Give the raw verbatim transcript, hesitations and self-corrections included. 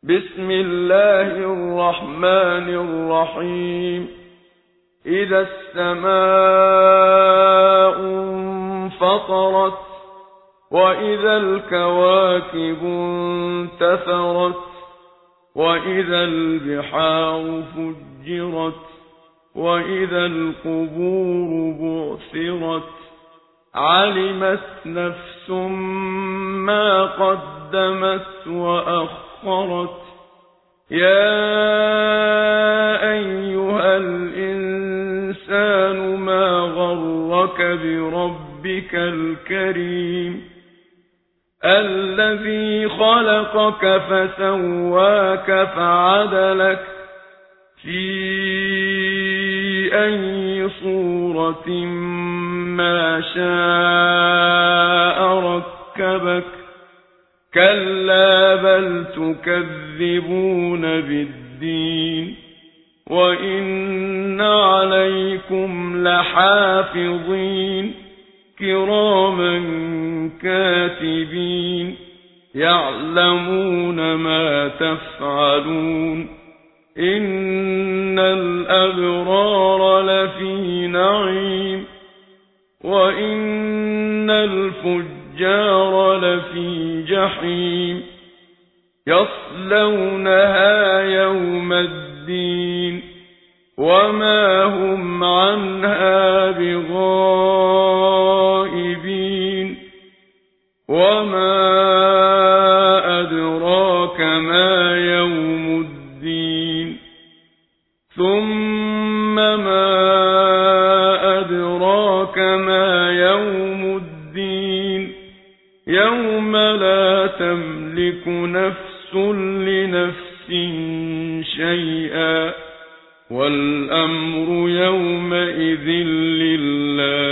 بسم الله الرحمن الرحيم إذا السماء انفطرت وإذا الكواكب انتثرت وإذا البحار فجرت وإذا القبور بعثرت علمت نفس ما قدمت وأخرت يا أيها الإنسان ما غرك بربك الكريم الذي خلقك فسواك فعدلك في أي صورة ما شاء ركبك كلا بل تكذبون بالدين وإن عليكم لحافظين كراما كاتبين يعلمون ما تفعلون إن الأبرار لفي نعيم وإن الفجار لفي جحيم يصلونها يوم الدين وما هم عنها بغائبين وما أدراك ما يوم الدين ثم ما أدراك ما يوم الدين يوم لا تملك نفس لنفس شيئا والأمر يومئذ لله